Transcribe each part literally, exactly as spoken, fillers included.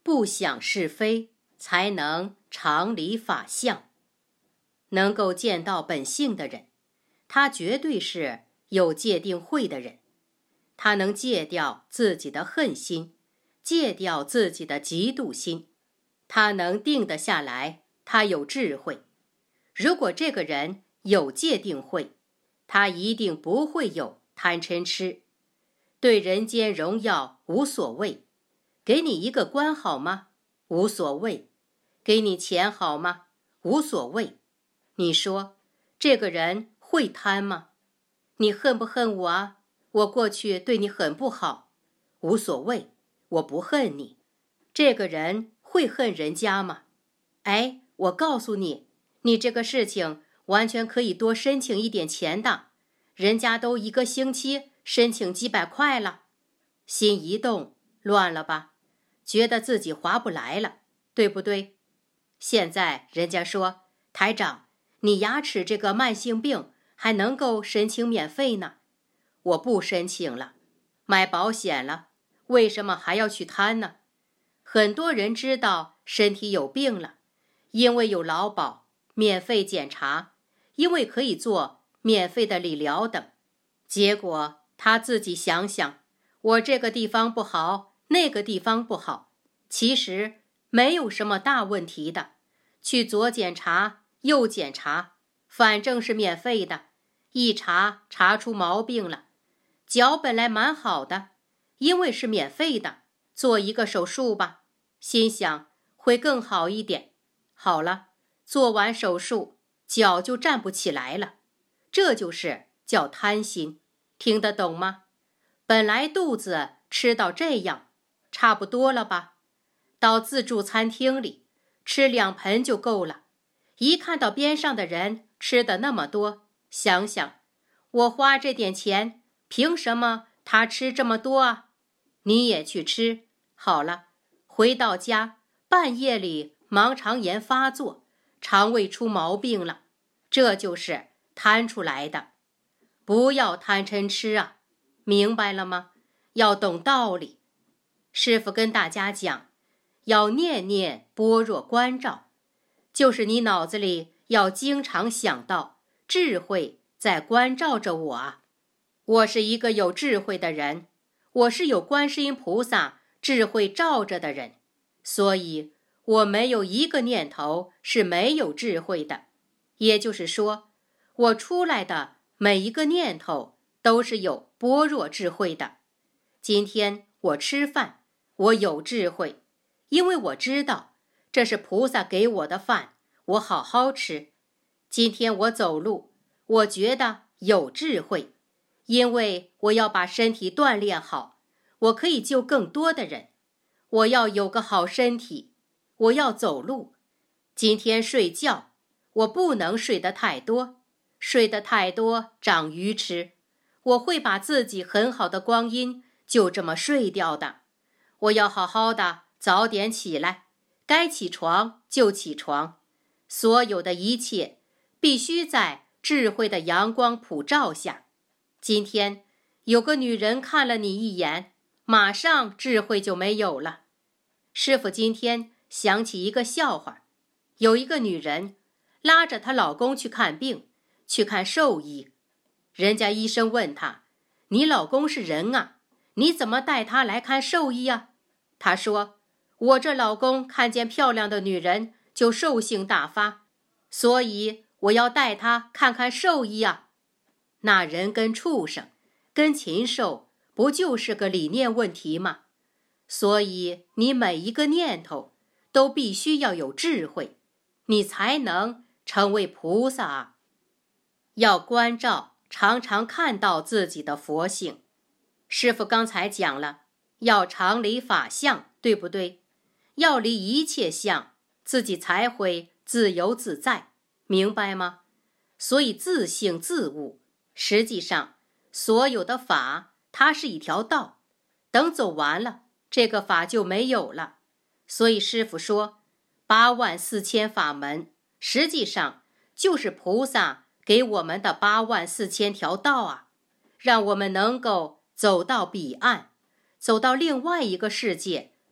不想是非，才能常理法相。能够见到本性的人，他绝对是有戒定慧的人。他能戒掉自己的恨心，戒掉自己的嫉妒心，他能定得下来，他有智慧。如果这个人有戒定慧，他一定不会有贪嗔痴，对人间荣耀无所谓。给你一个官好吗？无所谓。给你钱好吗？无所谓。你说这个人会贪吗？你恨不恨我啊？我过去对你很不好，无所谓，我不恨你。这个人会恨人家吗？哎，我告诉你，你这个事情完全可以多申请一点钱的，人家都一个星期申请几百块了。心一动，乱了吧？觉得自己划不来了，对不对？现在人家说，台长，你牙齿这个慢性病还能够申请免费呢。我不申请了，买保险了，为什么还要去贪呢？很多人知道身体有病了，因为有劳保，免费检查，因为可以做免费的理疗等。结果他自己想想，我这个地方不好，那个地方不好，其实没有什么大问题的，去左检查右检查，反正是免费的，一查查出毛病了。脚本来蛮好的，因为是免费的，做一个手术吧，心想会更好一点。好了，做完手术，脚就站不起来了，这就是叫贪心，听得懂吗？本来肚子吃到这样，差不多了吧？到自助餐厅里吃两盆就够了，一看到边上的人吃的那么多，想想我花这点钱，凭什么他吃这么多啊？你也去吃。好了，回到家，半夜里盲肠炎发作，肠胃出毛病了，这就是贪出来的。不要贪嗔痴啊，明白了吗？要懂道理。师父跟大家讲，要念念般若观照，就是你脑子里要经常想到智慧在关照着我啊。我是一个有智慧的人，我是有观世音菩萨智慧照着的人，所以我没有一个念头是没有智慧的。也就是说，我出来的每一个念头都是有般若智慧的。今天我吃饭，我有智慧，因为我知道这是菩萨给我的饭，我好好吃。今天我走路，我觉得有智慧，因为我要把身体锻炼好，我可以救更多的人。我要有个好身体，我要走路。今天睡觉，我不能睡得太多，睡得太多长愚痴，我会把自己很好的光阴就这么睡掉的。我要好好的早点起来，该起床就起床。所有的一切必须在智慧的阳光普照下。今天有个女人看了你一眼，马上智慧就没有了。师父今天想起一个笑话，有一个女人拉着她老公去看病，去看兽医。人家医生问她，你老公是人啊，你怎么带他来看兽医啊？她说，我这老公看见漂亮的女人就兽性大发，所以我要带他看看兽医啊。那人跟畜生跟禽兽不就是个理念问题吗？所以你每一个念头都必须要有智慧，你才能成为菩萨啊。要关照，常常看到自己的佛性。师父刚才讲了，要常离法相，对不对？要离一切相，自己才会自由自在，明白吗？所以自性自悟，实际上所有的法它是一条道，等走完了，这个法就没有了。所以师父说八万四千法门，实际上就是菩萨给我们的八万四千条道啊，让我们能够走到彼岸，走到另外一个世界，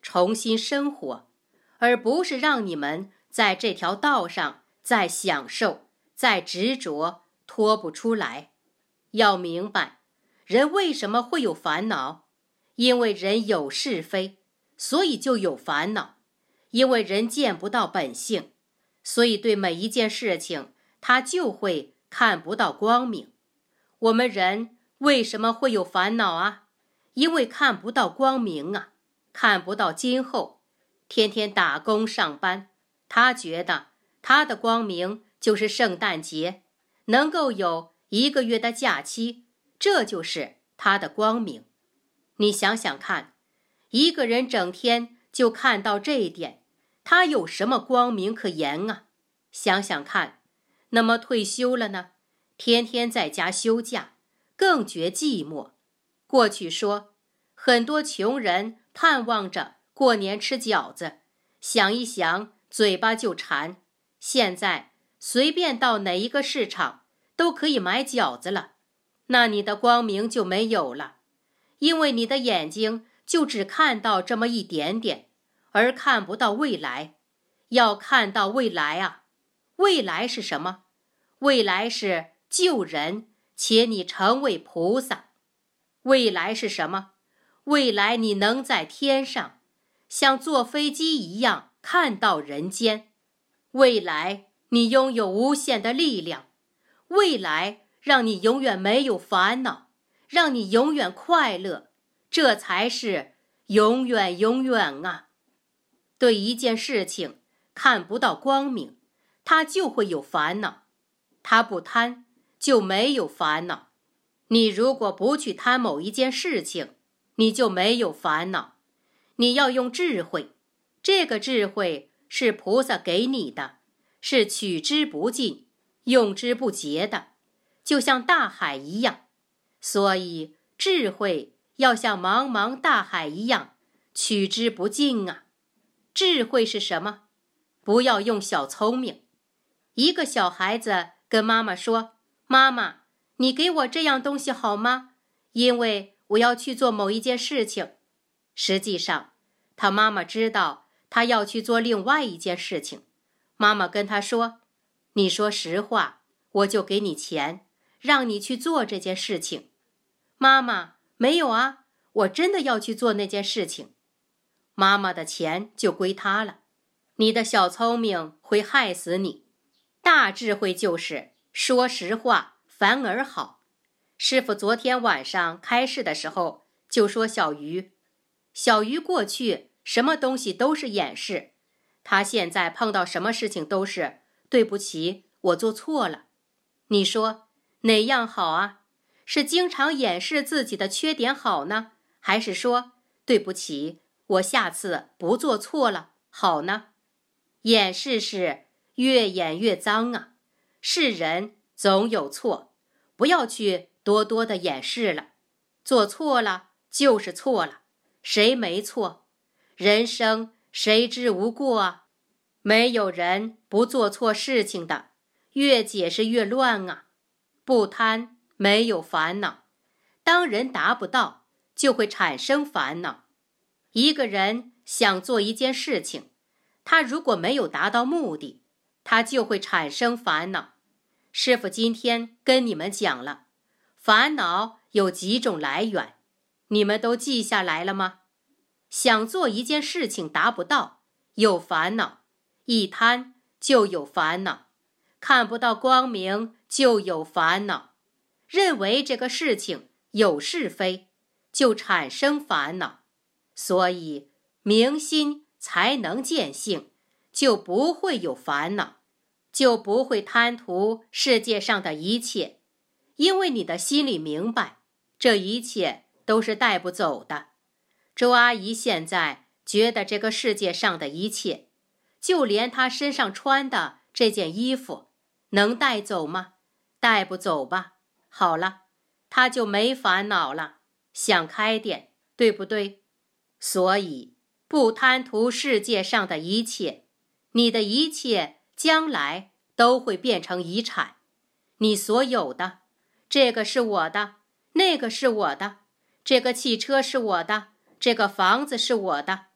重新生活，而不是让你们在这条道上再享受、再执着，脱不出来。要明白，人为什么会有烦恼？因为人有是非，所以就有烦恼。因为人见不到本性，所以对每一件事情，他就会看不到光明。我们人为什么会有烦恼啊？因为看不到光明啊，看不到今后。天天打工上班，他觉得他的光明就是圣诞节，能够有一个月的假期，这就是他的光明。你想想看，一个人整天就看到这一点，他有什么光明可言啊？想想看，那么退休了呢？天天在家休假，更觉寂寞。过去说，很多穷人盼望着过年吃饺子，想一想嘴巴就馋。现在随便到哪一个市场都可以买饺子了，那你的光明就没有了，因为你的眼睛就只看到这么一点点，而看不到未来。要看到未来啊，未来是什么？未来是救人，且你成为菩萨。未来是什么？未来你能在天上，像坐飞机一样看到人间。未来你拥有无限的力量。未来让你永远没有烦恼，让你永远快乐，这才是永远永远啊！对一件事情看不到光明，他就会有烦恼。他不贪，就没有烦恼。你如果不去贪某一件事情，你就没有烦恼。你要用智慧，这个智慧是菩萨给你的，是取之不尽、用之不竭的，就像大海一样。所以智慧要像茫茫大海一样，取之不尽啊！智慧是什么？不要用小聪明。一个小孩子跟妈妈说：“妈妈，你给我这样东西好吗？因为我要去做某一件事情。”实际上，他妈妈知道他要去做另外一件事情。妈妈跟他说：“你说实话，我就给你钱，让你去做这件事情。”妈妈，没有啊，我真的要去做那件事情。妈妈的钱就归他了。你的小聪明会害死你。大智慧就是说实话反而好。师父昨天晚上开示的时候就说小鱼，小鱼过去什么东西都是掩饰，他现在碰到什么事情都是对不起，我做错了。你说哪样好啊？是经常掩饰自己的缺点好呢，还是说对不起，我下次不做错了好呢？掩饰是越演越脏啊！是人总有错，不要去多多的掩饰了。做错了就是错了，谁没错？人生谁知无过啊？没有人不做错事情的，越解释越乱啊！不贪没有烦恼，当人达不到，就会产生烦恼。一个人想做一件事情，他如果没有达到目的，他就会产生烦恼。师父今天跟你们讲了，烦恼有几种来源，你们都记下来了吗？想做一件事情达不到，有烦恼，一贪就有烦恼，看不到光明就有烦恼，认为这个事情有是非，就产生烦恼。所以明心才能见性，就不会有烦恼，就不会贪图世界上的一切，因为你的心里明白，这一切都是带不走的。周阿姨现在觉得这个世界上的一切，就连她身上穿的这件衣服，能带走吗？带不走吧。好了，她就没烦恼了，想开点，对不对？所以不贪图世界上的一切，你的一切将来都会变成遗产。你所有的，这个是我的，那个是我的，这个汽车是我的，这个房子是我的，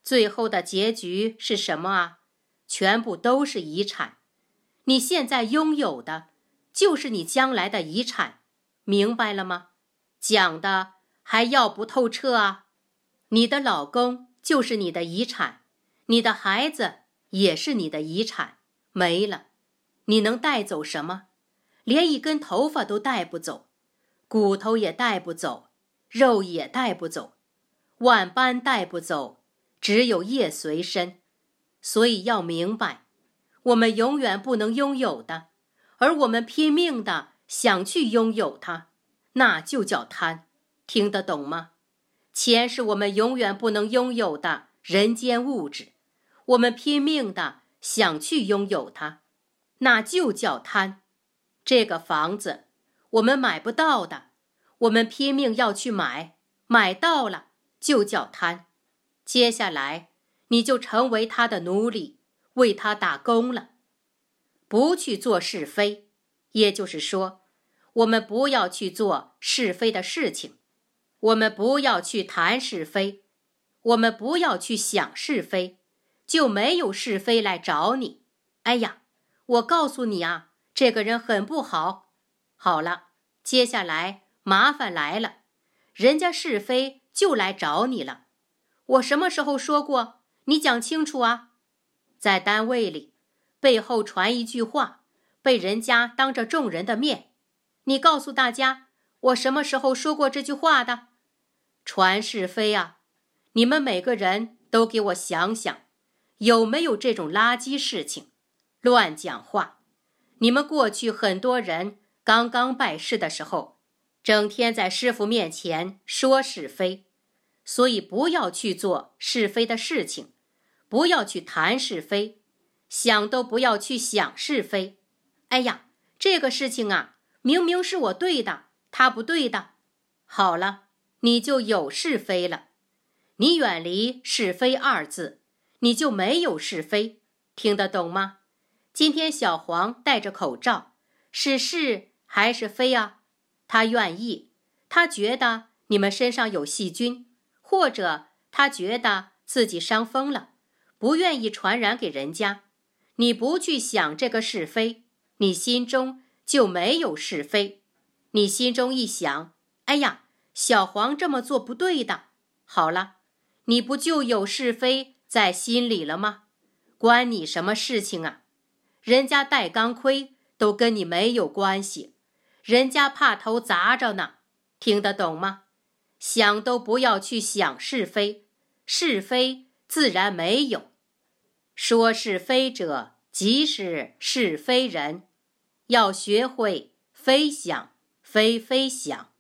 最后的结局是什么啊？全部都是遗产。你现在拥有的，就是你将来的遗产，明白了吗？讲的还要不透彻啊？你的老公就是你的遗产，你的孩子也是你的遗产，没了，你能带走什么？连一根头发都带不走，骨头也带不走，肉也带不走，万般带不走，只有业随身。所以要明白，我们永远不能拥有的，而我们拼命的想去拥有它，那就叫贪。听得懂吗？钱是我们永远不能拥有的人间物质，我们拼命的想去拥有它，那就叫贪。这个房子我们买不到的，我们拼命要去买，买到了就叫贪。接下来你就成为他的奴隶，为他打工了。不去做是非，也就是说，我们不要去做是非的事情，我们不要去谈是非，我们不要去想是非，就没有是非来找你。哎呀，我告诉你啊，这个人很不好。好了，接下来麻烦来了，人家是非就来找你了。我什么时候说过？你讲清楚啊！在单位里，背后传一句话，被人家当着众人的面，你告诉大家，我什么时候说过这句话的？传是非啊！你们每个人都给我想想，有没有这种垃圾事情？乱讲话！你们过去很多人刚刚拜师的时候，整天在师父面前说是非，所以不要去做是非的事情，不要去谈是非，想都不要去想是非。哎呀，这个事情啊，明明是我对的，他不对的。好了，你就有是非了。你远离是非二字，你就没有是非。听得懂吗？今天小黄戴着口罩，是是还是非啊？他愿意，他觉得你们身上有细菌，或者他觉得自己伤风了，不愿意传染给人家。你不去想这个是非，你心中就没有是非。你心中一想，哎呀，小黄这么做不对的，好了，你不就有是非在心里了吗？关你什么事情啊？人家戴钢盔都跟你没有关系，人家怕头砸着呢。听得懂吗？想都不要去想是非，是非自然没有。说是非者，即是是非人。要学会非想非非想。